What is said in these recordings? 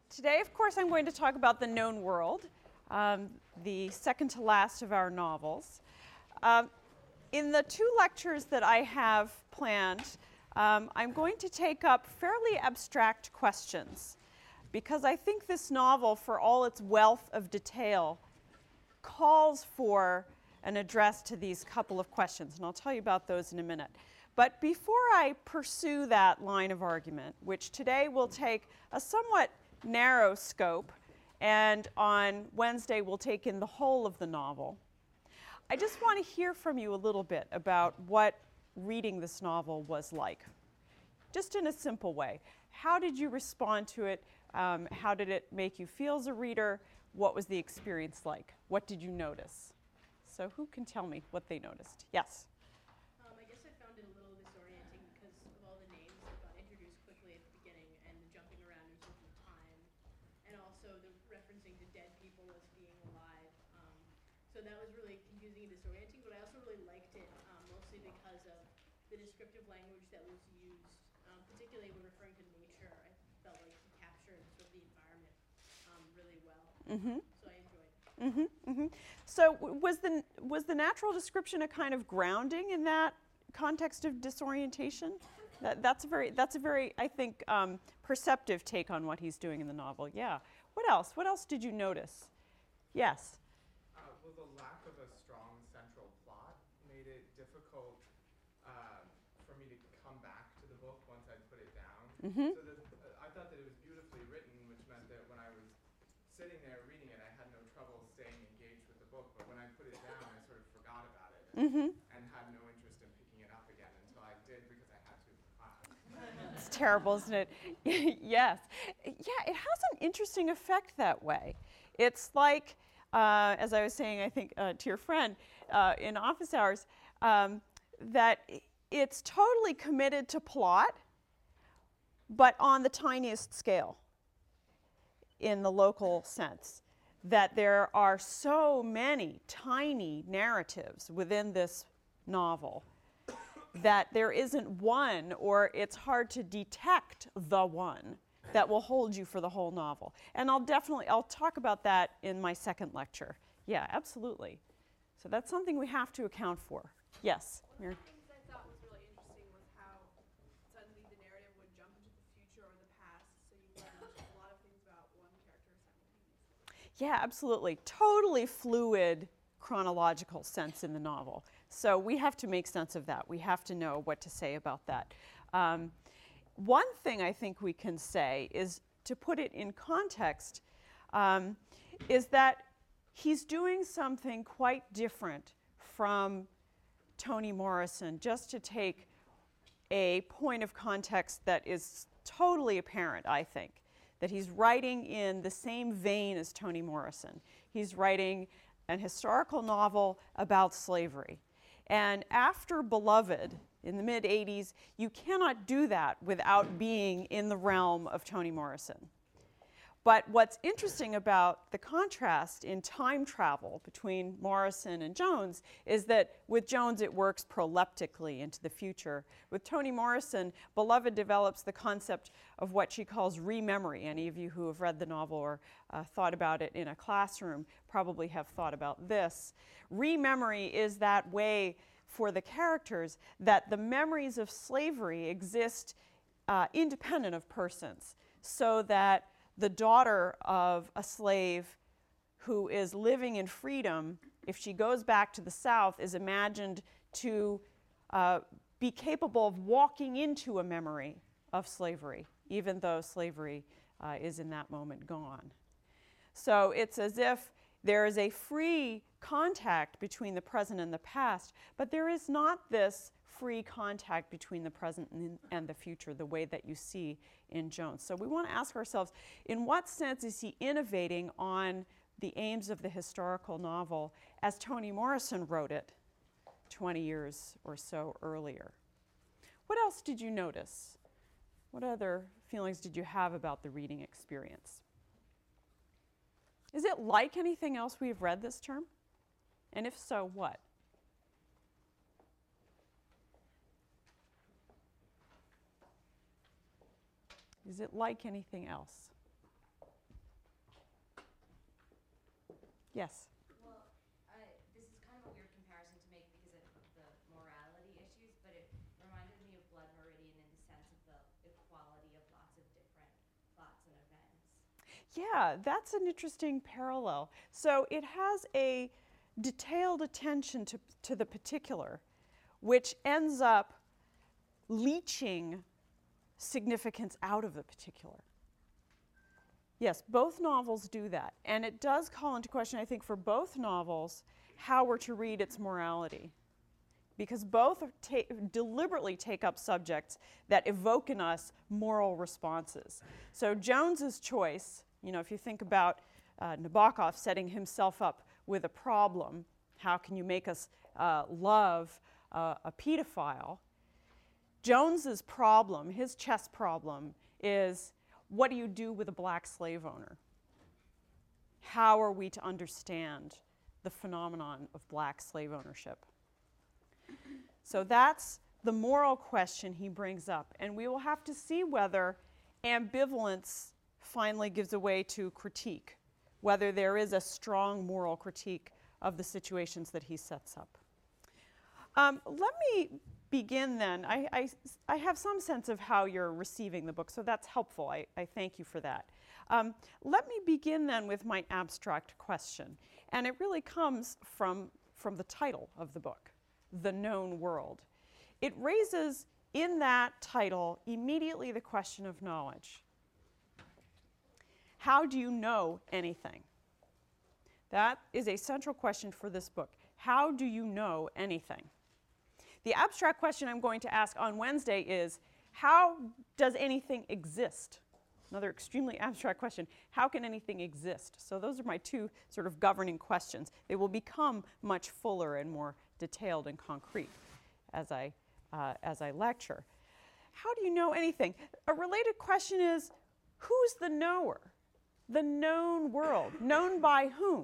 Today, of course, I'm going to talk about The Known World, the second to last of our novels. In the two lectures that I have planned, I'm going to take up fairly abstract questions because I think this novel, for all its wealth of detail, calls for an address to these couple of questions, and I'll tell you about those in a minute. But before I pursue that line of argument, which today will take a somewhat narrow scope, and on Wednesday we'll take in the whole of the novel, I just want to hear from you a little bit about what reading this novel was like. Just in a simple way. How did you respond to it? How did it make you feel as a reader? What was the experience like? What did you notice? So who can tell me what they noticed? Yes? I guess I found it a little disorienting because of all the names that got introduced quickly at the beginning and the jumping around in terms of time, and also the referencing to dead people as being alive. So that was really confusing and disorienting, but I also really liked it mostly because of the descriptive language that was used, particularly when referring to nature. I felt like he captured sort of the environment really well. Mm-hmm. So I enjoyed it. Mm-hmm, mm-hmm. So was the natural description a kind of grounding in that context of disorientation? That's a very I think perceptive take on what he's doing in the novel. Yeah. What else? What else did you notice? Yes. Well, the lack of a strong central plot made it difficult for me to come back to the book once I put it down. Mm-hmm. So I thought that it was beautifully written, which meant that when I was sitting there reading it, I had no trouble staying engaged with the book. But when I put it down, I sort of forgot about it and had no interest in picking it up again until I did because I had to for class. It's terrible, isn't it? Yes. Yeah, it has an interesting effect that way. It's like, as I was saying, I think, to your friend in office hours, that it's totally committed to plot, but on the tiniest scale in the local sense. That there are so many tiny narratives within this novel that there isn't one, or it's hard to detect the one that will hold you for the whole novel. And I'll talk about that in my second lecture. Yeah, absolutely. So that's something we have to account for. Yes, Mary? One of the things I thought was really interesting was how suddenly the narrative would jump into the future or the past, so you learned a lot of things about one character simultaneously. Yeah, absolutely. Totally fluid chronological sense in the novel. So we have to make sense of that. We have to know what to say about that. One thing I think we can say is, to put it in context, is that he's doing something quite different from Toni Morrison, just to take a point of context that is totally apparent, I think, that he's writing in the same vein as Toni Morrison. He's writing an historical novel about slavery. And after Beloved, in the mid-'80s, you cannot do that without being in the realm of Toni Morrison. But what's interesting about the contrast in time travel between Morrison and Jones is that with Jones it works proleptically into the future. With Toni Morrison, Beloved develops the concept of what she calls rememory. Any of you who have read the novel or thought about it in a classroom probably have thought about this. Rememory is that way for the characters that the memories of slavery exist independent of persons, so that the daughter of a slave who is living in freedom, if she goes back to the South, is imagined to be capable of walking into a memory of slavery, even though slavery is in that moment gone. So it's as if there is a free contact between the present and the past, but there is not this free contact between the present and the future, the way that you see in Jones. So we want to ask ourselves, in what sense is he innovating on the aims of the historical novel as Toni Morrison wrote it 20 years or so earlier? What else did you notice? What other feelings did you have about the reading experience? Is it like anything else we've read this term? And if so, what? Is it like anything else? Yes. Well, this is kind of a weird comparison to make because of the morality issues, but it reminded me of Blood Meridian in the sense of the equality of lots of different thoughts and events. Yeah, that's an interesting parallel. So it has a detailed attention to the particular, which ends up leaching significance out of the particular. Yes, both novels do that. And it does call into question, I think, for both novels, how we're to read its morality. Because both deliberately take up subjects that evoke in us moral responses. So Jones's choice, you know, if you think about Nabokov setting himself up with a problem, how can you make us love a pedophile? Jones's problem, his chess problem, is what do you do with a black slave owner? How are we to understand the phenomenon of black slave ownership? So that's the moral question he brings up. And we will have to see whether ambivalence finally gives way to critique, whether there is a strong moral critique of the situations that he sets up. Let me begin then. I have some sense of how you're receiving the book, so that's helpful. I thank you for that. Let me begin then with my abstract question. And it really comes from the title of the book, The Known World. It raises in that title immediately the question of knowledge. How do you know anything? That is a central question for this book. How do you know anything? The abstract question I'm going to ask on Wednesday is, how does anything exist? Another extremely abstract question. How can anything exist? So those are my two sort of governing questions. They will become much fuller and more detailed and concrete as I lecture. How do you know anything? A related question is, who's the knower? The known world. Known by whom?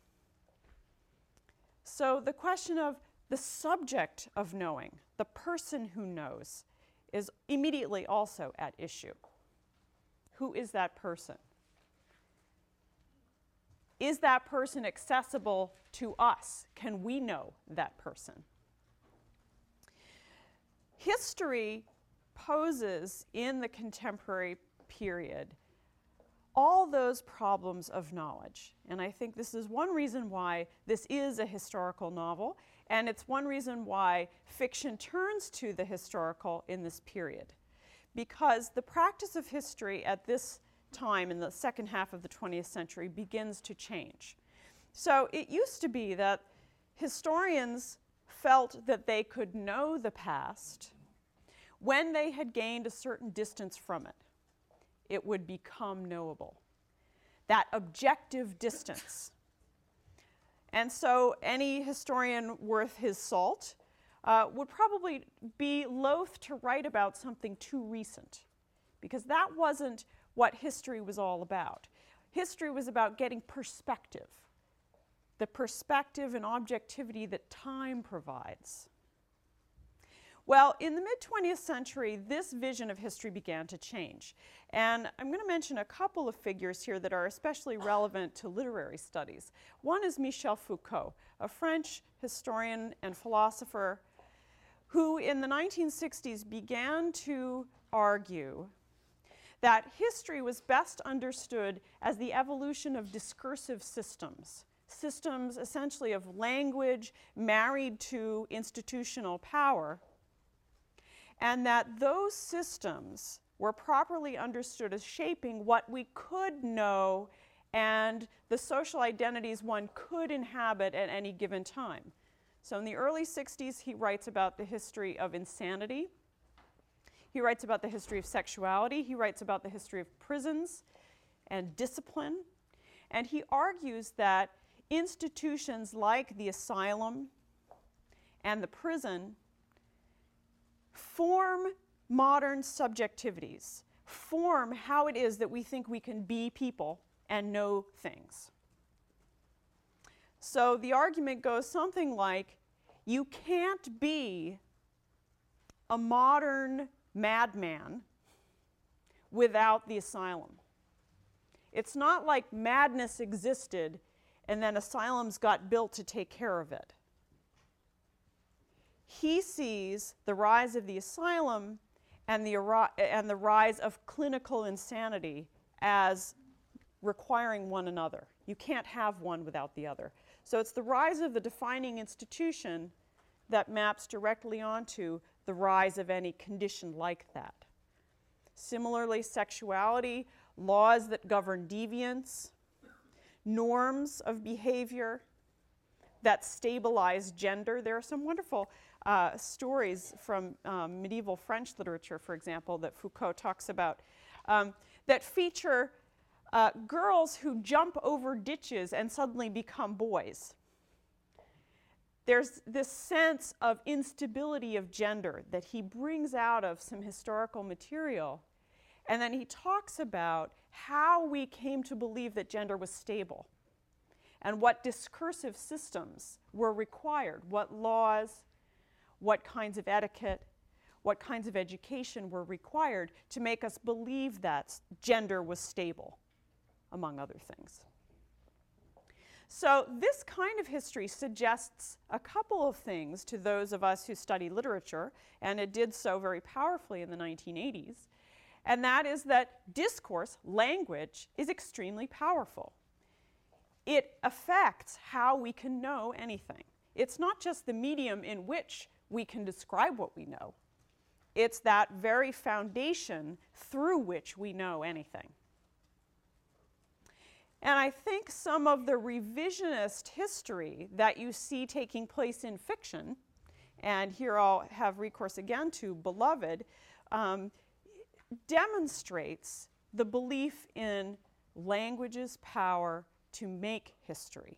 So the question of the subject of knowing, the person who knows, is immediately also at issue. Who is that person? Is that person accessible to us? Can we know that person? History poses in the contemporary period all those problems of knowledge. And I think this is one reason why this is a historical novel, and it's one reason why fiction turns to the historical in this period. Because the practice of history at this time in the second half of the 20th century begins to change. So it used to be that historians felt that they could know the past when they had gained a certain distance from it. It would become knowable. That objective distance. And so any historian worth his salt would probably be loath to write about something too recent, because that wasn't what history was all about. History was about getting perspective, the perspective and objectivity that time provides. Well, in the mid-20th century, this vision of history began to change. And I'm going to mention a couple of figures here that are especially relevant to literary studies. One is Michel Foucault, a French historian and philosopher who in the 1960s began to argue that history was best understood as the evolution of discursive systems, systems essentially of language married to institutional power, and that those systems were properly understood as shaping what we could know and the social identities one could inhabit at any given time. So in the early 60s, he writes about the history of insanity. He writes about the history of sexuality. He writes about the history of prisons and discipline. And he argues that institutions like the asylum and the prison form modern subjectivities, form how it is that we think we can be people and know things. So the argument goes something like, you can't be a modern madman without the asylum. It's not like madness existed and then asylums got built to take care of it. He sees the rise of the asylum and the rise of clinical insanity as requiring one another. You can't have one without the other. So it's the rise of the defining institution that maps directly onto the rise of any condition like that. Similarly, sexuality, laws that govern deviance, norms of behavior that stabilize gender. There are some wonderful stories from medieval French literature, for example, that Foucault talks about, that feature girls who jump over ditches and suddenly become boys. There's this sense of instability of gender that he brings out of some historical material, and then he talks about how we came to believe that gender was stable and what discursive systems were required, what laws, what kinds of etiquette, what kinds of education were required to make us believe that gender was stable, among other things. So this kind of history suggests a couple of things to those of us who study literature, and it did so very powerfully in the 1980s, and that is that discourse, language, is extremely powerful. It affects how we can know anything. It's not just the medium in which we can describe what we know. It's that very foundation through which we know anything. And I think some of the revisionist history that you see taking place in fiction, and here I'll have recourse again to Beloved, demonstrates the belief in language's power to make history.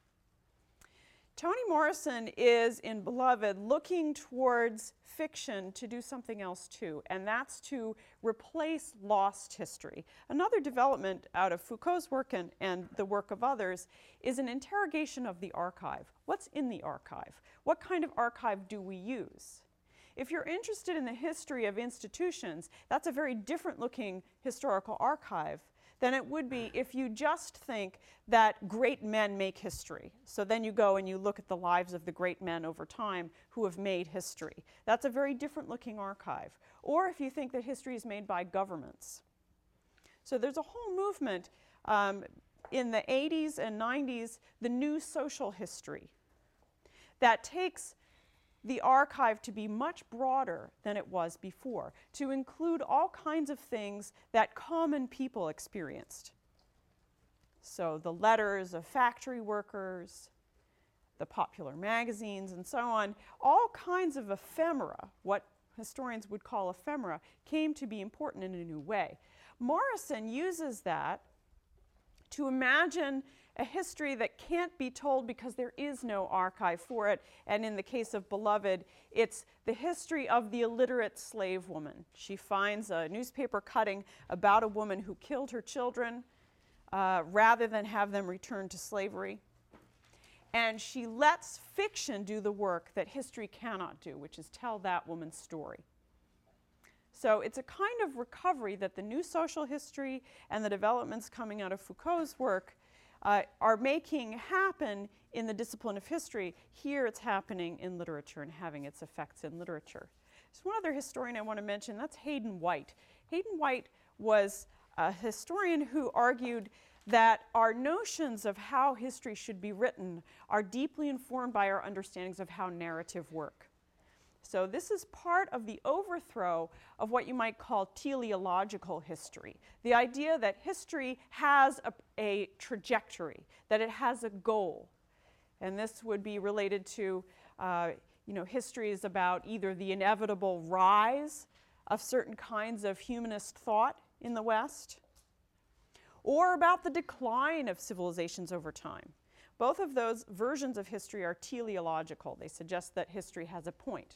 Toni Morrison is, in Beloved, looking towards fiction to do something else too, and that's to replace lost history. Another development out of Foucault's work and the work of others is an interrogation of the archive. What's in the archive? What kind of archive do we use? If you're interested in the history of institutions, that's a very different looking historical archive than it would be if you just think that great men make history. So then you go and you look at the lives of the great men over time who have made history. That's a very different looking archive. Or if you think that history is made by governments. So there's a whole movement in the 80s and 90s, the new social history, that takes the archive to be much broader than it was before, to include all kinds of things that common people experienced. So the letters of factory workers, the popular magazines, and so on, all kinds of ephemera, what historians would call ephemera, came to be important in a new way. Morrison uses that to imagine a history that can't be told because there is no archive for it. And in the case of Beloved, it's the history of the illiterate slave woman. She finds a newspaper cutting about a woman who killed her children rather than have them returned to slavery. And she lets fiction do the work that history cannot do, which is tell that woman's story. So it's a kind of recovery that the new social history and the developments coming out of Foucault's work are making happen in the discipline of history. Here it's happening in literature and having its effects in literature. There's one other historian I want to mention, that's Hayden White. Hayden White was a historian who argued that our notions of how history should be written are deeply informed by our understandings of how narrative work. So this is part of the overthrow of what you might call teleological history, the idea that history has a trajectory, that it has a goal. And this would be related to, history is about either the inevitable rise of certain kinds of humanist thought in the West, or about the decline of civilizations over time. Both of those versions of history are teleological. They suggest that history has a point.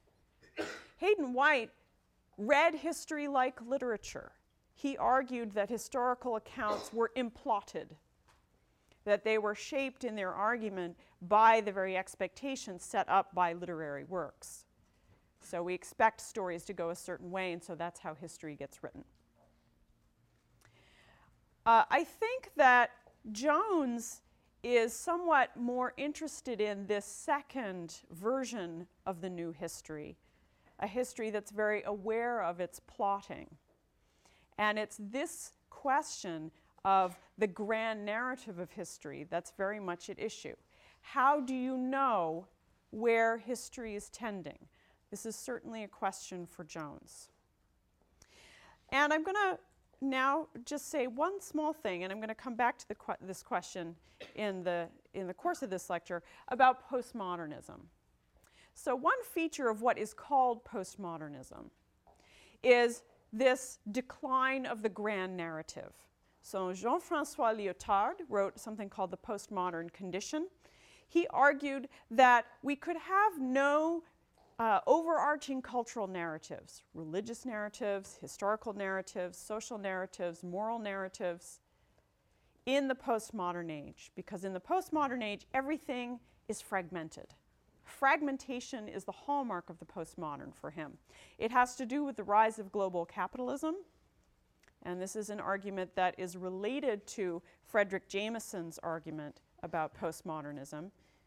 Hayden White read history like literature. He argued that historical accounts were implotted, that they were shaped in their argument by the very expectations set up by literary works. So we expect stories to go a certain way, and so that's how history gets written. I think that Jones is somewhat more interested in this second version of the new history, a history that's very aware of its plotting. And it's this question of the grand narrative of history that's very much at issue. How do you know where history is tending? This is certainly a question for Jones. And I'm going to now just say one small thing, and I'm going to come back to this question in the course of this lecture about postmodernism. So one feature of what is called postmodernism is this decline of the grand narrative. So Jean-François Lyotard wrote something called the postmodern condition. He argued that we could have no overarching cultural narratives, religious narratives, historical narratives, social narratives, moral narratives in the postmodern age, because in the postmodern age, everything is fragmented. Fragmentation is the hallmark of the postmodern for him. It has to do with the rise of global capitalism, and this is an argument that is related to Fredric Jameson's argument about postmodernism.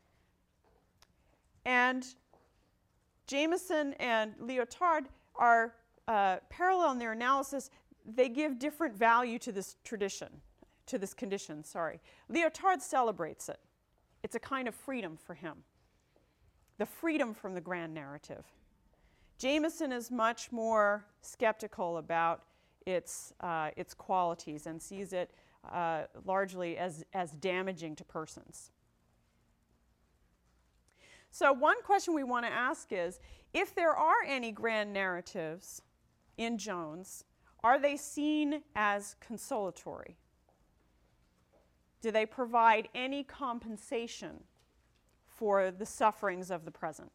And Jameson and Lyotard are parallel in their analysis. They give different value to this tradition, to this condition, sorry. Lyotard celebrates it. It's a kind of freedom for him, the freedom from the grand narrative. Jameson is much more skeptical about its qualities and sees it largely as damaging to persons. So one question we want to ask is, if there are any grand narratives in Jones, are they seen as consolatory? Do they provide any compensation for the sufferings of the present?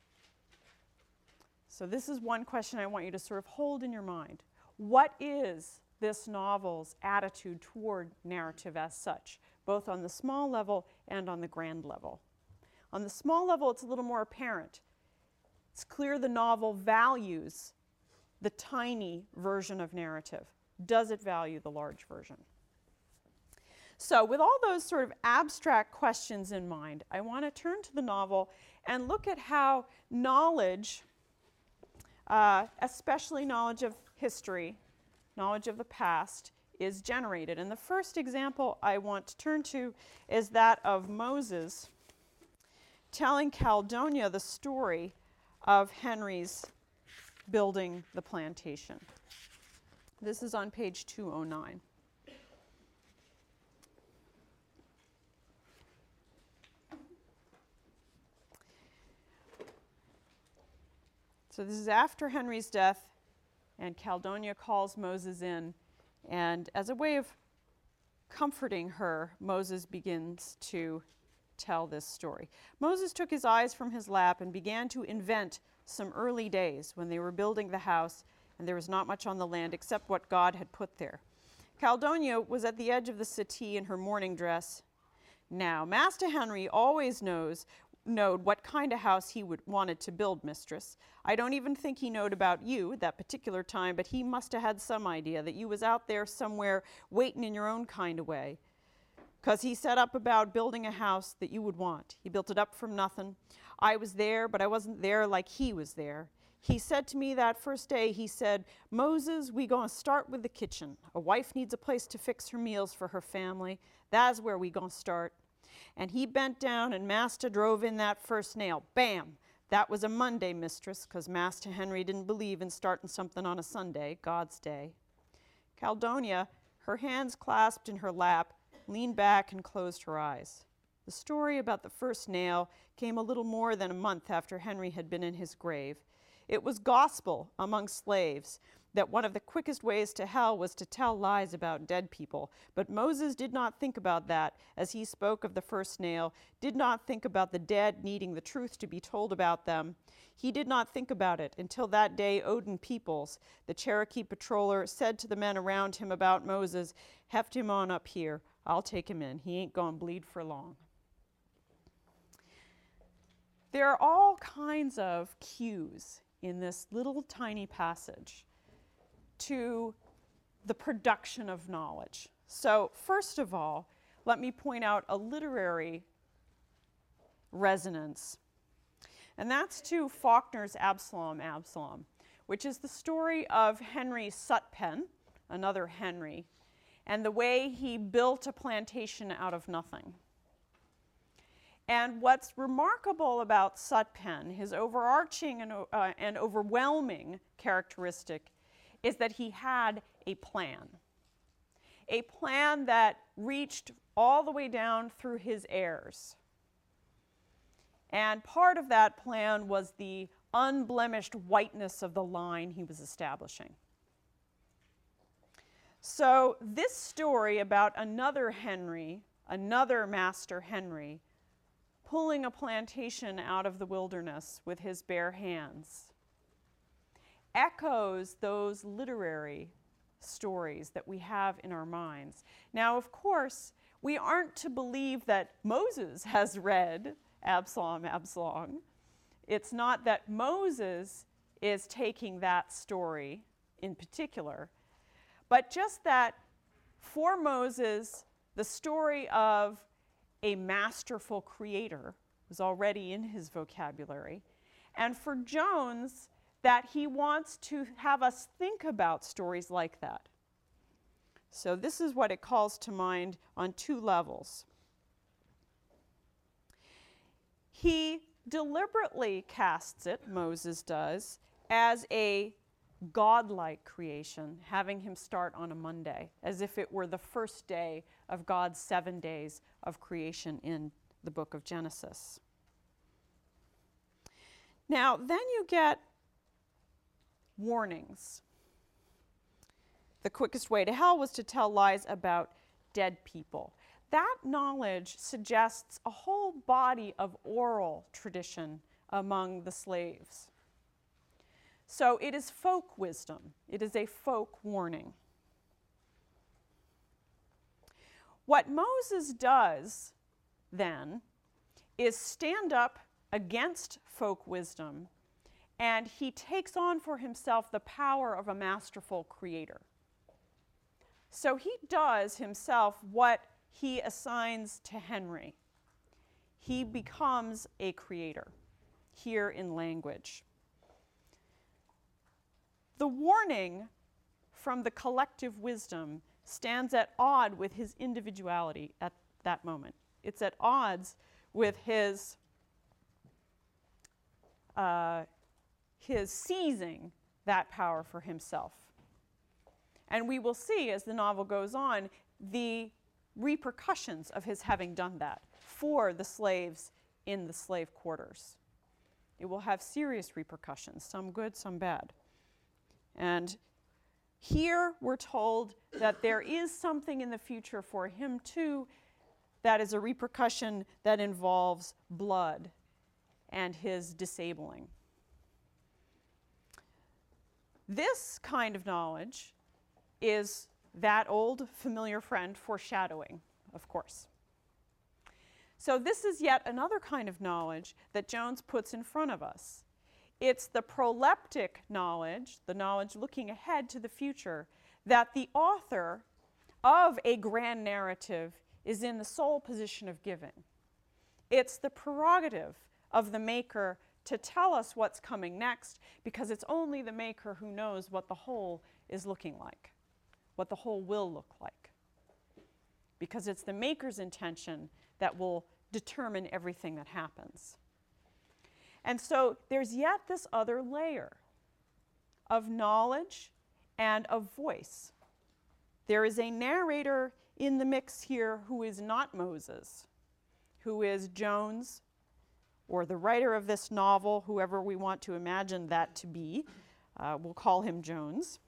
So this is one question I want you to sort of hold in your mind. What is this novel's attitude toward narrative as such, both on the small level and on the grand level? On the small level, it's a little more apparent. It's clear the novel values the tiny version of narrative. Does it value the large version? So with all those sort of abstract questions in mind, I want to turn to the novel and look at how knowledge, especially knowledge of history, knowledge of the past, is generated. And the first example I want to turn to is that of Moses telling Caldonia the story of Henry's building the plantation. This is on page 209. So this is after Henry's death, and Caldonia calls Moses in, and as a way of comforting her, Moses begins to tell this story. Moses took his eyes from his lap and began to invent some early days when they were building the house and there was not much on the land except what God had put there. Caldonia was at the edge of the settee in her mourning dress. Now, Master Henry always knowed what kind of house he wanted to build, mistress. I don't even think he knowed about you at that particular time, but he must have had some idea that you was out there somewhere waiting in your own kind of way. 'Cause he set up about building a house that you would want. He built it up from nothing. I was there, but I wasn't there like he was there. He said to me that first day, he said, Moses, we gonna start with the kitchen. A wife needs a place to fix her meals for her family. That's where we gonna start. And he bent down and Master drove in that first nail. Bam! That was a Monday, mistress, 'cause Master Henry didn't believe in starting something on a Sunday, God's day. Caldonia, her hands clasped in her lap, leaned back and closed her eyes. The story about the first nail came a little more than a month after Henry had been in his grave. It was gospel among slaves that one of the quickest ways to hell was to tell lies about dead people. But Moses did not think about that as he spoke of the first nail, did not think about the dead needing the truth to be told about them. He did not think about it until that day Odin Peoples, the Cherokee patroller, said to the men around him about Moses, heft him on up here. I'll take him in. He ain't gonna bleed for long. There are all kinds of cues in this little tiny passage to the production of knowledge. So first of all, let me point out a literary resonance. And that's to Faulkner's Absalom, Absalom, which is the story of Henry Sutpen, another Henry, and the way he built a plantation out of nothing. And what's remarkable about Sutpen, his overarching and overwhelming characteristic, is that he had a plan that reached all the way down through his heirs. And part of that plan was the unblemished whiteness of the line he was establishing. So this story about another Henry, another Master Henry, pulling a plantation out of the wilderness with his bare hands, echoes those literary stories that we have in our minds. Now, of course, we aren't to believe that Moses has read Absalom, Absalom. It's not that Moses is taking that story in particular, but just that for Moses, the story of a masterful creator was already in his vocabulary. And for Jones, that he wants to have us think about stories like that. So this is what it calls to mind on two levels. He deliberately casts it, Moses does, as a godlike creation, having him start on a Monday, as if it were the first day of God's 7 days of creation in the book of Genesis. Now, then you get warnings. The quickest way to hell was to tell lies about dead people. That knowledge suggests a whole body of oral tradition among the slaves. So it is folk wisdom. It is a folk warning. What Moses does then is stand up against folk wisdom, and he takes on for himself the power of a masterful creator. So he does himself what he assigns to Henry. He becomes a creator, here in language. The warning from the collective wisdom stands at odds with his individuality at that moment. It's at odds with his seizing that power for himself. And we will see, as the novel goes on, the repercussions of his having done that for the slaves in the slave quarters. It will have serious repercussions, some good, some bad. And here we're told that there is something in the future for him too that is a repercussion that involves blood and his disabling. This kind of knowledge is that old familiar friend, foreshadowing, of course. So this is yet another kind of knowledge that Jones puts in front of us. It's the proleptic knowledge, the knowledge looking ahead to the future, that the author of a grand narrative is in the sole position of giving. It's the prerogative of the maker to tell us what's coming next, because it's only the maker who knows what the whole is looking like, what the whole will look like. Because it's the maker's intention that will determine everything that happens. And so there's yet this other layer of knowledge and of voice. There is a narrator in the mix here who is not Moses, who is Jones, or the writer of this novel, whoever we want to imagine that to be. We'll call him Jones,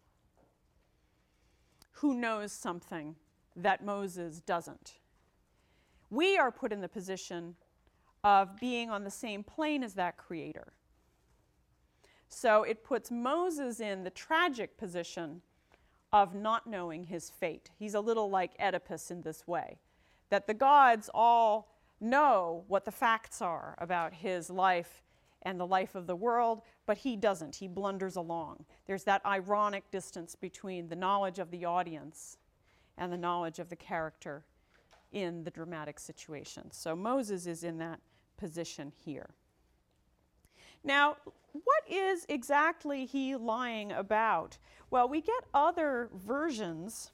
who knows something that Moses doesn't. We are put in the position of being on the same plane as that creator. So it puts Moses in the tragic position of not knowing his fate. He's a little like Oedipus in this way, that the gods all know what the facts are about his life and the life of the world, but he doesn't. He blunders along. There's that ironic distance between the knowledge of the audience and the knowledge of the character in the dramatic situation. So Moses is in that position here. Now, what is exactly he lying about? Well, we get other versions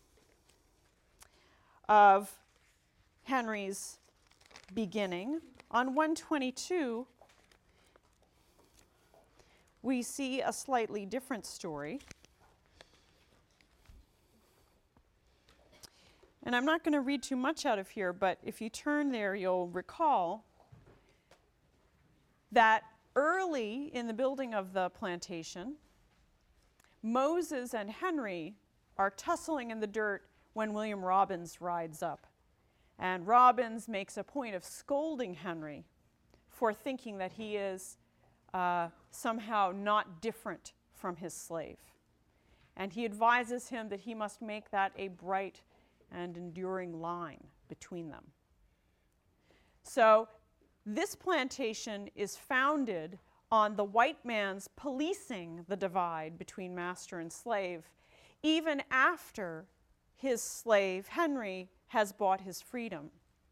of Henry's beginning. On 122, we see a slightly different story. And I'm not going to read too much out of here, but if you turn there, you'll recall that early in the building of the plantation, Moses and Henry are tussling in the dirt when William Robbins rides up. And Robbins makes a point of scolding Henry for thinking that he is somehow not different from his slave. And he advises him that he must make that a bright and enduring line between them. So this plantation is founded on the white man's policing the divide between master and slave, even after his slave, Henry, has bought his freedom.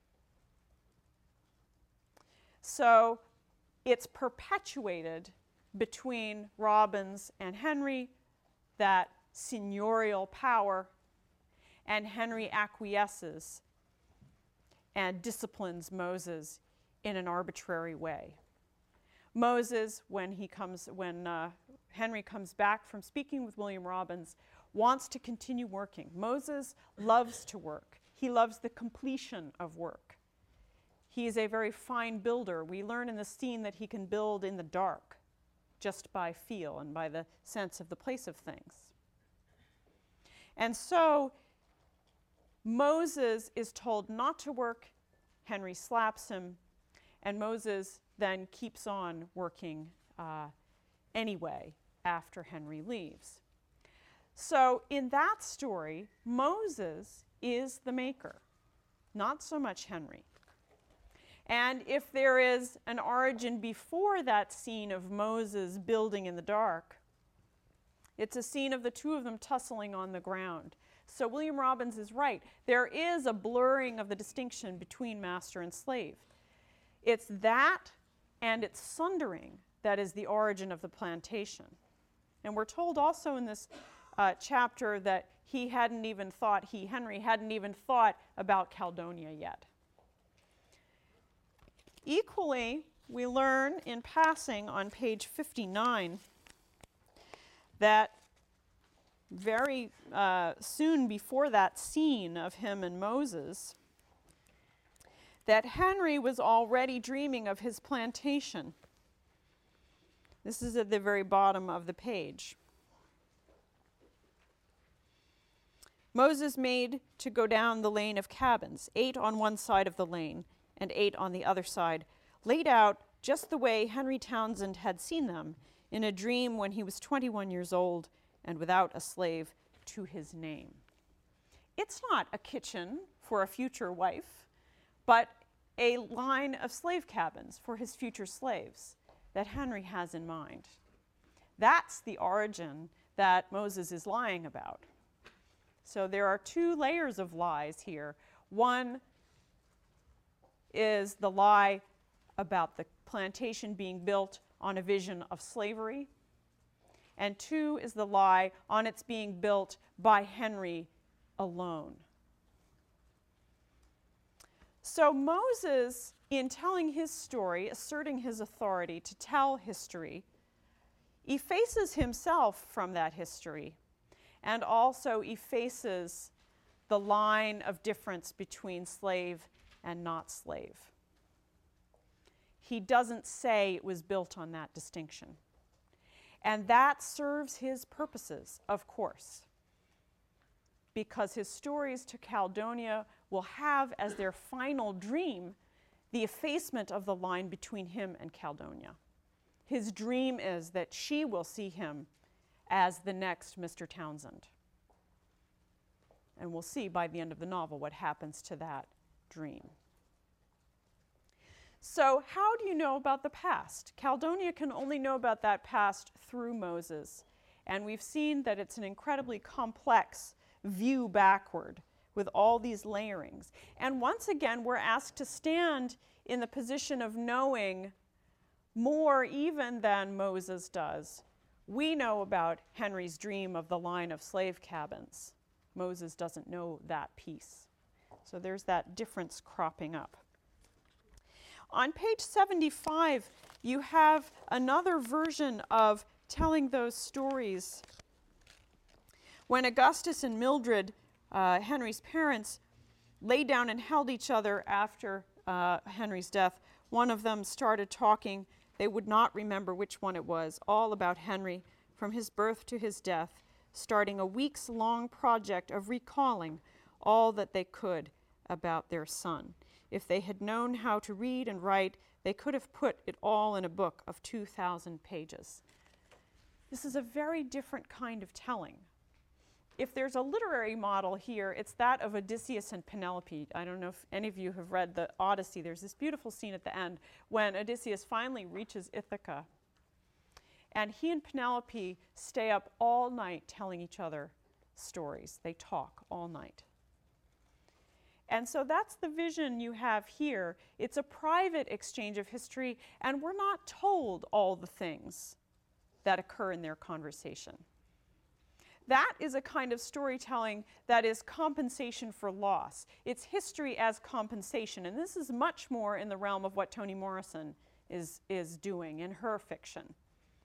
So it's perpetuated between Robbins and Henry, that seigneurial power, and Henry acquiesces and disciplines Moses in an arbitrary way. Moses, when Henry comes back from speaking with William Robbins, wants to continue working. Moses loves to work. He loves the completion of work. He is a very fine builder. We learn in the scene that he can build in the dark, just by feel and by the sense of the place of things. And so Moses is told not to work. Henry slaps him, and Moses then keeps on working anyway after Henry leaves. So in that story, Moses is the maker, not so much Henry. And if there is an origin before that scene of Moses building in the dark, it's a scene of the two of them tussling on the ground. So William Robbins is right. There is a blurring of the distinction between master and slave. It's that and its sundering that is the origin of the plantation. And we're told also in this chapter that Henry hadn't even thought about Caledonia yet. Equally, we learn in passing on page 59 that very soon before that scene of him and Moses, that Henry was already dreaming of his plantation. This is at the very bottom of the page. Moses made to go down the lane of cabins, 8 on one side of the lane and 8 on the other side, laid out just the way Henry Townsend had seen them in a dream when he was 21 years old and without a slave to his name. It's not a kitchen for a future wife, but a line of slave cabins for his future slaves that Henry has in mind. That's the origin that Moses is lying about. So there are 2 layers of lies here. One is the lie about the plantation being built on a vision of slavery, and 2 is the lie on its being built by Henry alone. So Moses, in telling his story, asserting his authority to tell history, effaces himself from that history and also effaces the line of difference between slave and not slave. He doesn't say it was built on that distinction. And that serves his purposes, of course, because his stories to Caledonia will have as their final dream the effacement of the line between him and Caledonia. His dream is that she will see him as the next Mr. Townsend. And we'll see by the end of the novel what happens to that dream. So how do you know about the past? Caledonia can only know about that past through Moses. And we've seen that it's an incredibly complex view backward with all these layerings. And once again, we're asked to stand in the position of knowing more even than Moses does. We know about Henry's dream of the line of slave cabins. Moses doesn't know that piece. So there's that difference cropping up. On page 75, you have another version of telling those stories. When Augustus and Mildred, Henry's parents, lay down and held each other after Henry's death, one of them started talking. They would not remember which one it was, all about Henry from his birth to his death, starting a weeks-long project of recalling all that they could about their son. If they had known how to read and write, they could have put it all in a book of 2,000 pages. This is a very different kind of telling. If there's a literary model here, it's that of Odysseus and Penelope. I don't know if any of you have read the Odyssey. There's this beautiful scene at the end when Odysseus finally reaches Ithaca. And he and Penelope stay up all night telling each other stories. They talk all night. And so that's the vision you have here. It's a private exchange of history, and we're not told all the things that occur in their conversation. That is a kind of storytelling that is compensation for loss. It's history as compensation, and this is much more in the realm of what Toni Morrison is doing in her fiction.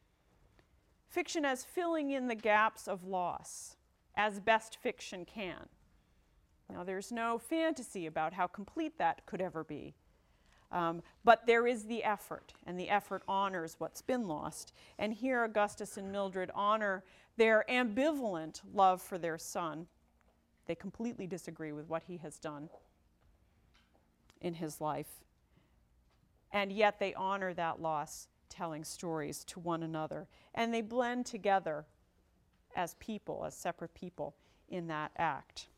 Fiction as filling in the gaps of loss, as best fiction can. Now, there's no fantasy about how complete that could ever be. But there is the effort, and the effort honors what's been lost. And here Augustus and Mildred honor their ambivalent love for their son. They completely disagree with what he has done in his life. And yet they honor that loss, telling stories to one another. And they blend together as people, as separate people, in that act.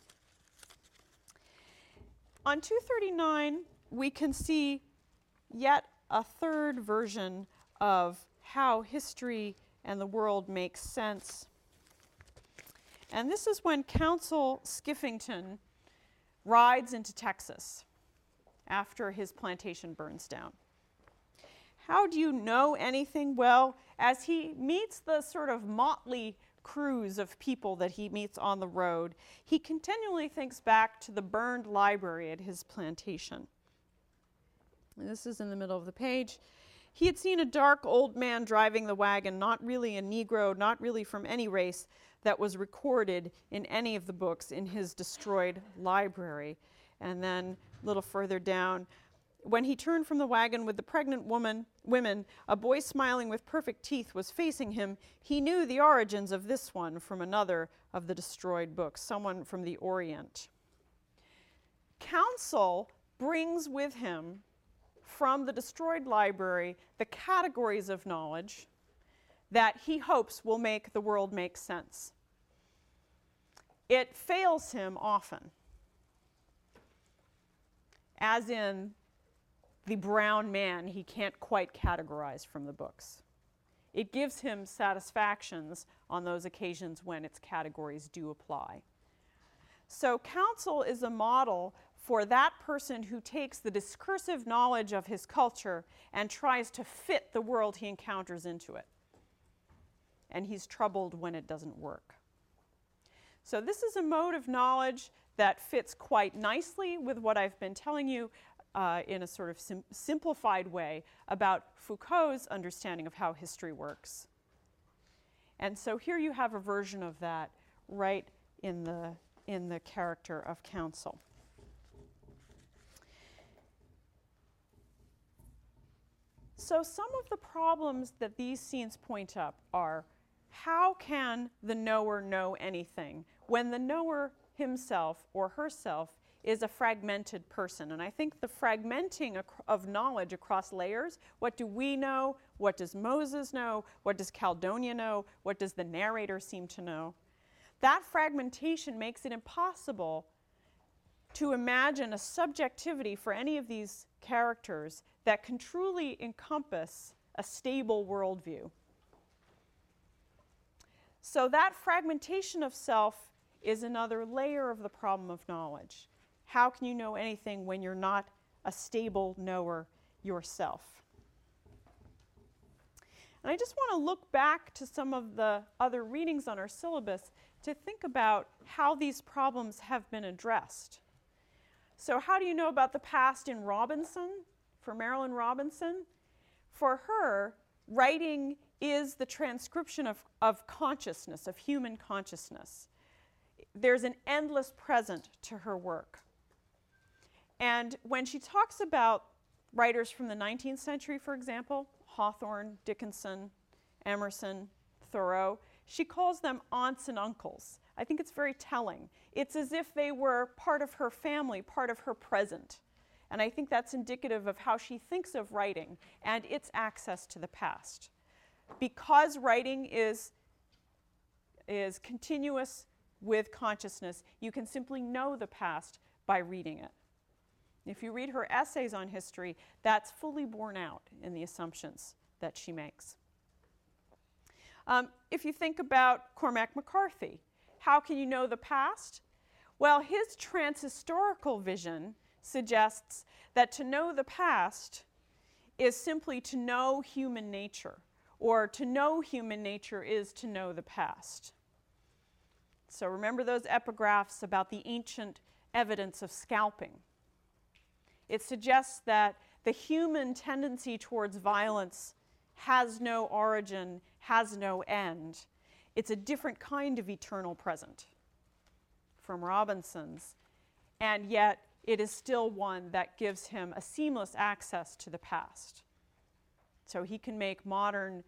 On 239, we can see yet a third version of how history and the world makes sense. And this is when Council Skiffington rides into Texas after his plantation burns down. How do you know anything? Well, as he meets the sort of motley crews of people that he meets on the road, he continually thinks back to the burned library at his plantation. And this is in the middle of the page. He had seen a dark old man driving the wagon, not really a Negro, not really from any race that was recorded in any of the books in his destroyed library. And then a little further down, when he turned from the wagon with the pregnant women, a boy smiling with perfect teeth was facing him. He knew the origins of this one from another of the destroyed books, someone from the Orient. Council brings with him from the destroyed library the categories of knowledge that he hopes will make the world make sense. It fails him often, as in the brown man he can't quite categorize from the books. It gives him satisfactions on those occasions when its categories do apply. So Council is a model for that person who takes the discursive knowledge of his culture and tries to fit the world he encounters into it. And he's troubled when it doesn't work. So this is a mode of knowledge that fits quite nicely with what I've been telling you in a sort of simplified way about Foucault's understanding of how history works. And so here you have a version of that right in the character of Council. So some of the problems that these scenes point up are, how can the knower know anything when the knower himself or herself is a fragmented person? And I think the fragmenting of knowledge across layers, what do we know? What does Moses know? What does Caldonia know? What does the narrator seem to know? That fragmentation makes it impossible to imagine a subjectivity for any of these characters that can truly encompass a stable worldview. So that fragmentation of self is another layer of the problem of knowledge. How can you know anything when you're not a stable knower yourself? And I just want to look back to some of the other readings on our syllabus to think about how these problems have been addressed. So how do you know about the past in Robinson, for Marilynne Robinson? For her, writing is the transcription of consciousness, of human consciousness. There's an endless present to her work. And when she talks about writers from the 19th century, for example, Hawthorne, Dickinson, Emerson, Thoreau, she calls them aunts and uncles. I think it's very telling. It's as if they were part of her family, part of her present. And I think that's indicative of how she thinks of writing and its access to the past. Because writing is continuous with consciousness, you can simply know the past by reading it. If you read her essays on history, that's fully borne out in the assumptions that she makes. If you think about Cormac McCarthy, how can you know the past? Well, his transhistorical vision suggests that to know the past is simply to know human nature, or to know human nature is to know the past. So remember those epigraphs about the ancient evidence of scalping. It suggests that the human tendency towards violence has no origin, has no end. It's a different kind of eternal present from Robinson's, and yet it is still one that gives him a seamless access to the past. So he can make modern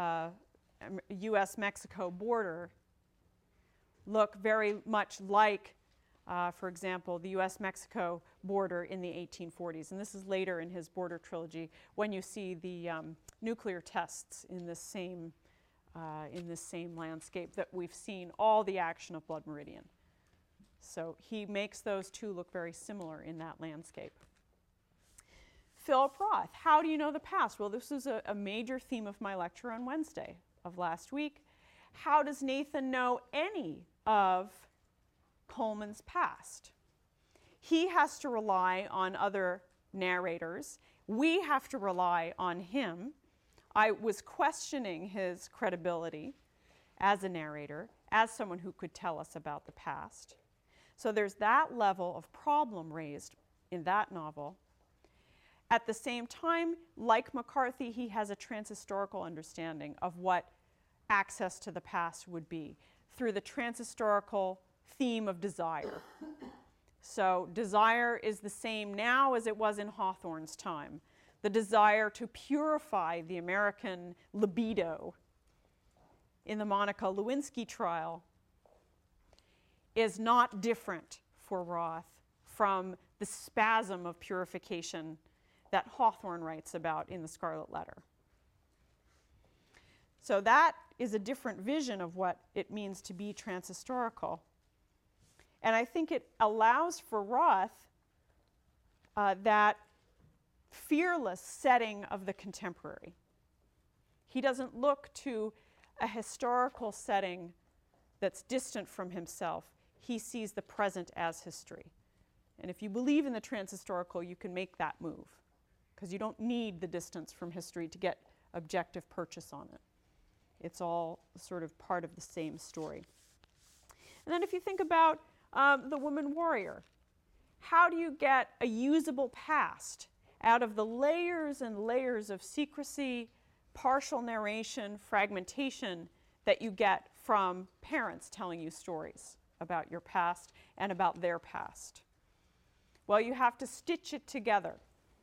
US-Mexico border look very much like, for example, the US-Mexico border in the 1840s. And this is later in his border trilogy when you see the nuclear tests in this same landscape that we've seen all the action of Blood Meridian. So he makes those two look very similar in that landscape. Philip Roth, how do you know the past? Well, this is a major theme of my lecture on Wednesday of last week. How does Nathan know any of Coleman's past? He has to rely on other narrators. We have to rely on him. I was questioning his credibility as a narrator, as someone who could tell us about the past. So there's that level of problem raised in that novel. At the same time, like McCarthy, he has a transhistorical understanding of what access to the past would be through the transhistorical theme of desire. So desire is the same now as it was in Hawthorne's time. The desire to purify the American libido in the Monica Lewinsky trial is not different for Roth from the spasm of purification that Hawthorne writes about in The Scarlet Letter. So that is a different vision of what it means to be transhistorical. And I think it allows for Roth that fearless setting of the contemporary. He doesn't look to a historical setting that's distant from himself. He sees the present as history. And if you believe in the transhistorical, you can make that move, because you don't need the distance from history to get objective purchase on it. It's all sort of part of the same story. And then if you think about the woman warrior, how do you get a usable past out of the layers and layers of secrecy, partial narration, fragmentation that you get from parents telling you stories about your past and about their past? Well, you have to stitch it together.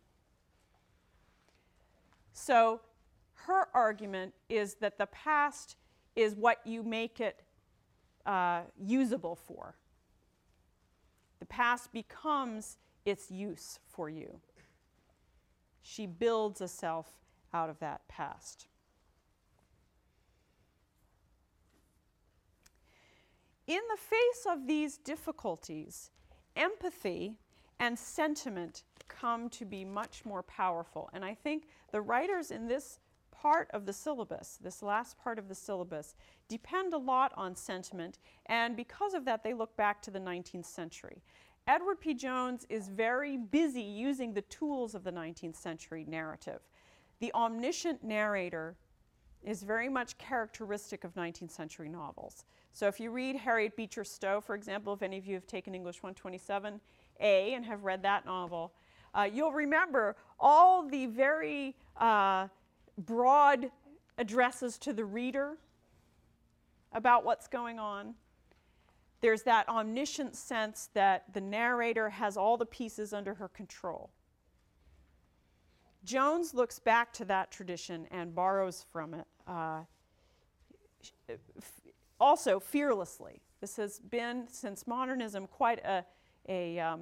So her argument is that the past is what you make it usable for. The past becomes its use for you. She builds a self out of that past. In the face of these difficulties, empathy and sentiment come to be much more powerful. And I think the writers in this part of the syllabus, this last part of the syllabus, depend a lot on sentiment, and because of that, they look back to the 19th century. Edward P. Jones is very busy using the tools of the 19th century narrative. The omniscient narrator is very much characteristic of 19th century novels. So if you read Harriet Beecher Stowe, for example, if any of you have taken English 127A and have read that novel, you'll remember all the very broad addresses to the reader about what's going on. There's that omniscient sense that the narrator has all the pieces under her control. Jones looks back to that tradition and borrows from it, also fearlessly. This has been, since modernism, quite a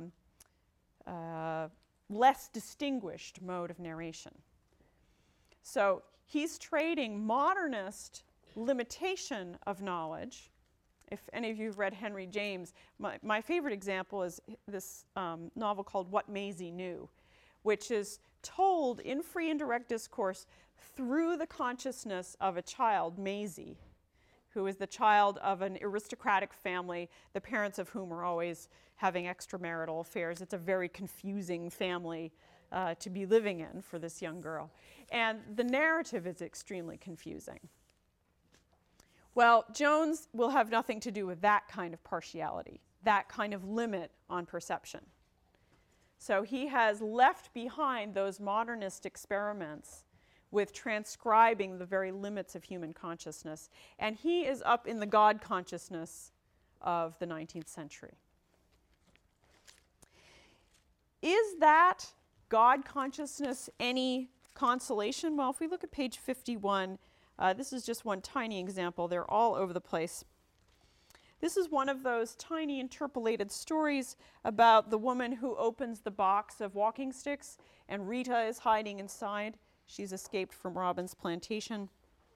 less distinguished mode of narration. So he's trading modernist limitation of knowledge. If any of you have read Henry James, my favorite example is this novel called What Maisie Knew, which is told in free and direct discourse through the consciousness of a child, Maisie, who is the child of an aristocratic family, the parents of whom are always having extramarital affairs. It's a very confusing family to be living in for this young girl. And the narrative is extremely confusing. Well, Jones will have nothing to do with that kind of partiality, that kind of limit on perception. So he has left behind those modernist experiments with transcribing the very limits of human consciousness, and he is up in the God consciousness of the 19th century. Is that God consciousness any consolation? Well, if we look at page 51, this is just one tiny example. They're all over the place. This is one of those tiny interpolated stories about the woman who opens the box of walking sticks, and Rita is hiding inside. She's escaped from Robin's plantation.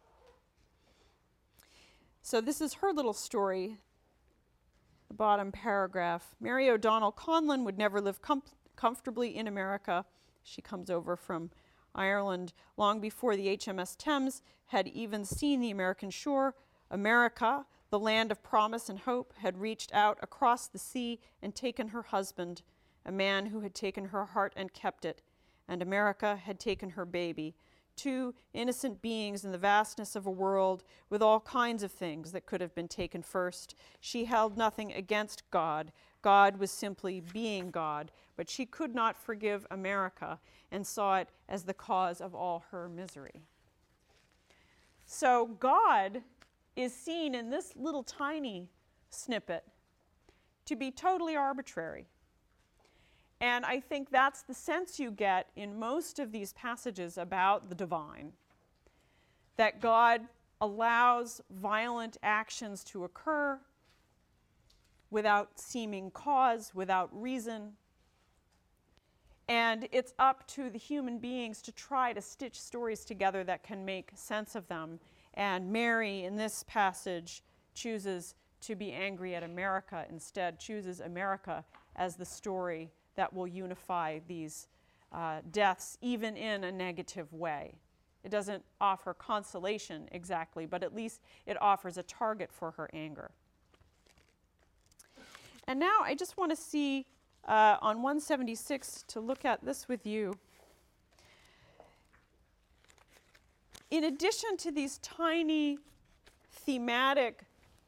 So this is her little story, the bottom paragraph. Mary O'Donnell Conlon would never live comfortably in America. She comes over from Ireland long before the HMS Thames had even seen the American shore. America, the land of promise and hope, had reached out across the sea and taken her husband, a man who had taken her heart and kept it, and America had taken her baby, two innocent beings in the vastness of a world with all kinds of things that could have been taken first. She held nothing against God. God was simply being God, but she could not forgive America and saw it as the cause of all her misery. So God is seen in this little tiny snippet to be totally arbitrary. And I think that's the sense you get in most of these passages about the divine, that God allows violent actions to occur without seeming cause, without reason. And it's up to the human beings to try to stitch stories together that can make sense of them. And Mary, in this passage, chooses to be angry at America instead, chooses America as the story that will unify these deaths, even in a negative way. It doesn't offer consolation exactly, but at least it offers a target for her anger. And now I just want to see on 176 to look at this with you. In addition to these tiny thematic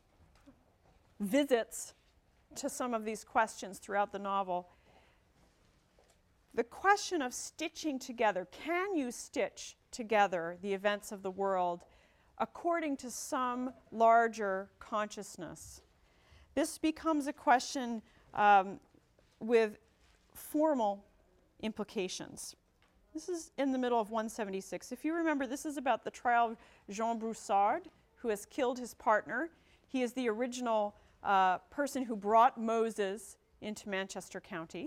visits to some of these questions throughout the novel, the question of stitching together, can you stitch together the events of the world according to some larger consciousness? This becomes a question with formal implications. This is in the middle of 176. If you remember, this is about the trial of Jean Broussard, who has killed his partner. He is the original person who brought Moses into Manchester County.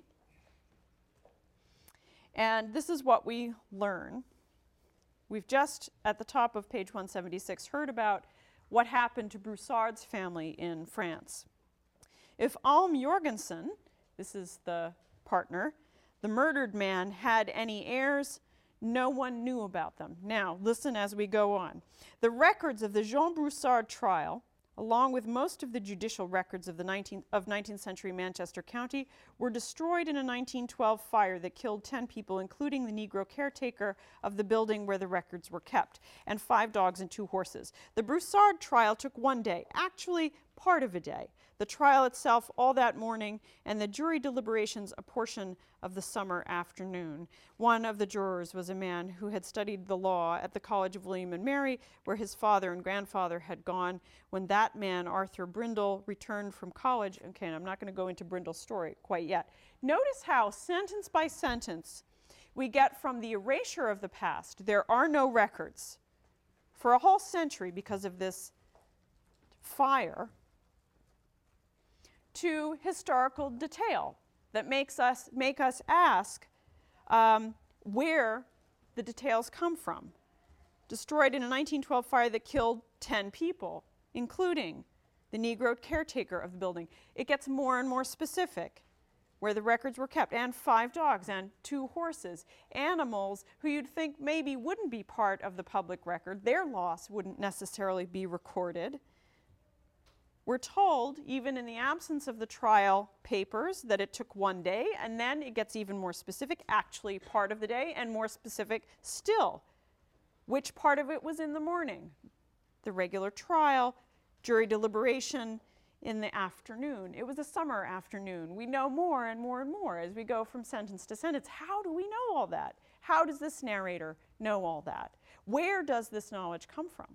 And this is what we learn. We've just, at the top of page 176, heard about what happened to Broussard's family in France. If Alm Jorgensen, this is the partner, the murdered man, had any heirs, No one knew about them. Now, listen as we go on. The records of the Jean Broussard trial, along with most of the judicial records of the 19th century Manchester County, were destroyed in a 1912 fire that killed 10 people, including the Negro caretaker of the building where the records were kept, and 5 dogs and 2 horses. The Broussard trial took 1 day, actually part of a day. The trial itself all that morning, and the jury deliberations a portion of the summer afternoon. One of the jurors was a man who had studied the law at the College of William and Mary, where his father and grandfather had gone. When that man, Arthur Brindle, returned from college, okay, and I'm not going to go into Brindle's story quite yet. Notice how, sentence by sentence, we get from the erasure of the past, there are no records, for a whole century because of this fire, to historical detail that make us ask where the details come from. Destroyed in a 1912 fire that killed 10 people, including the Negro caretaker of the building. It gets more and more specific where the records were kept, and 5 dogs and 2 horses, animals who you'd think maybe wouldn't be part of the public record. Their loss wouldn't necessarily be recorded. We're told, even in the absence of the trial papers, that it took 1 day, and then it gets even more specific, actually part of the day, and more specific still. Which part of it was in the morning? The regular trial, jury deliberation in the afternoon. It was a summer afternoon. We know more and more and more as we go from sentence to sentence. How do we know all that? How does this narrator know all that? Where does this knowledge come from?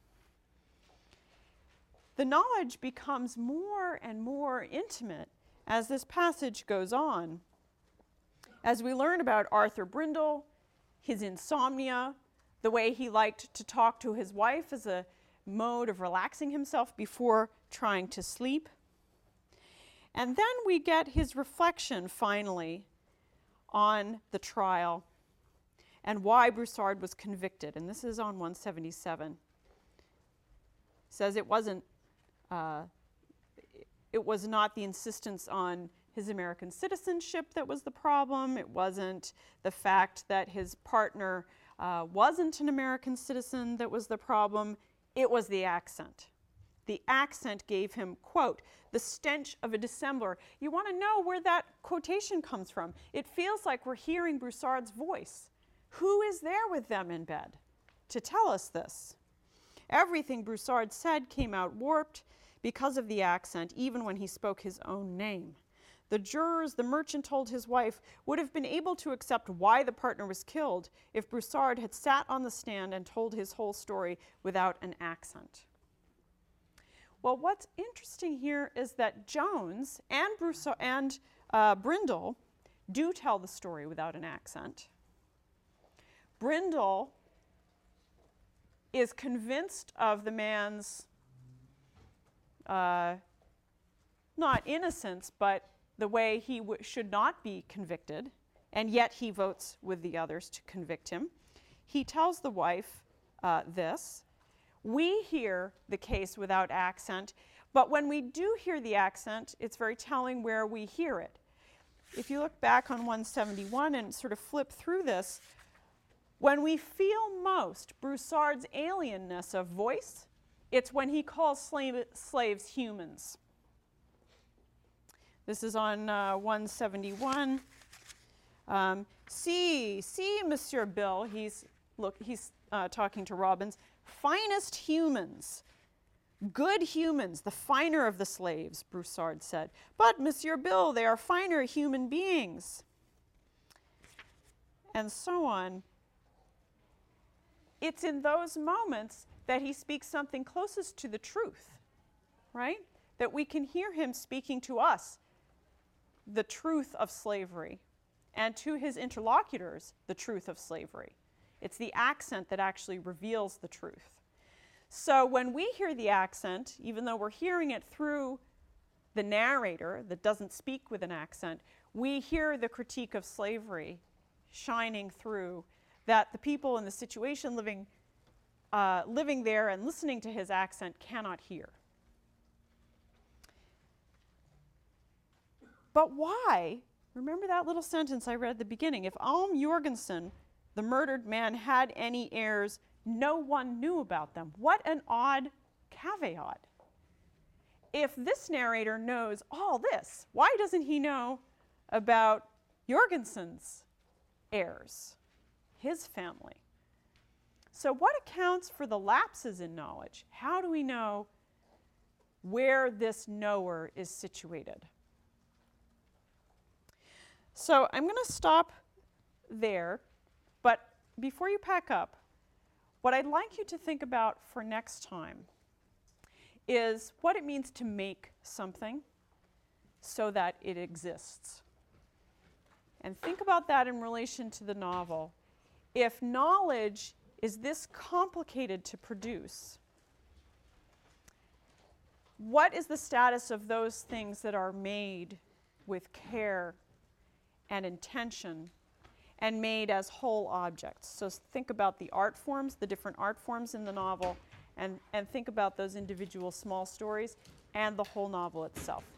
The knowledge becomes more and more intimate as this passage goes on. As we learn about Arthur Brindle, his insomnia, the way he liked to talk to his wife as a mode of relaxing himself before trying to sleep. And then we get his reflection, finally, on the trial and why Broussard was convicted. And this is on 177. Says it was not the insistence on his American citizenship that was the problem. It wasn't the fact that his partner wasn't an American citizen that was the problem. It was the accent. The accent gave him, quote, the stench of a dissembler. You want to know where that quotation comes from. It feels like we're hearing Broussard's voice. Who is there with them in bed to tell us this? Everything Broussard said came out warped because of the accent, even when he spoke his own name. The jurors, the merchant told his wife, would have been able to accept why the partner was killed if Broussard had sat on the stand and told his whole story without an accent. Well, what's interesting here is that Jones and Brindle do tell the story without an accent. Brindle is convinced of the man's not innocence, but the way he should not be convicted, and yet he votes with the others to convict him. He tells the wife this. We hear the case without accent, but when we do hear the accent, it's very telling where we hear it. If you look back on 171 and sort of flip through this, when we feel most Broussard's alienness of voice, it's when he calls slaves humans. This is on 171. See, Monsieur Bill, he's talking to Robbins, finest humans, good humans, the finer of the slaves, Broussard said. But, Monsieur Bill, they are finer human beings. And so on. It's in those moments that he speaks something closest to the truth, right? That we can hear him speaking to us the truth of slavery, and to his interlocutors, the truth of slavery. It's the accent that actually reveals the truth. So when we hear the accent, even though we're hearing it through the narrator that doesn't speak with an accent, we hear the critique of slavery shining through, that the people in the situation living there and listening to his accent cannot hear. But why? Remember that little sentence I read at the beginning. If Alm Jorgensen the murdered man had any heirs, no one knew about them. What an odd caveat. If this narrator knows all this, why doesn't he know about Jorgensen's heirs, his family? So what accounts for the lapses in knowledge? How do we know where this knower is situated? So I'm going to stop there, but before you pack up, what I'd like you to think about for next time is what it means to make something so that it exists. And think about that in relation to the novel. If knowledge is this complicated to produce, what is the status of those things that are made with care and intention and made as whole objects? So think about the art forms, the different art forms in the novel, and think about those individual small stories and the whole novel itself.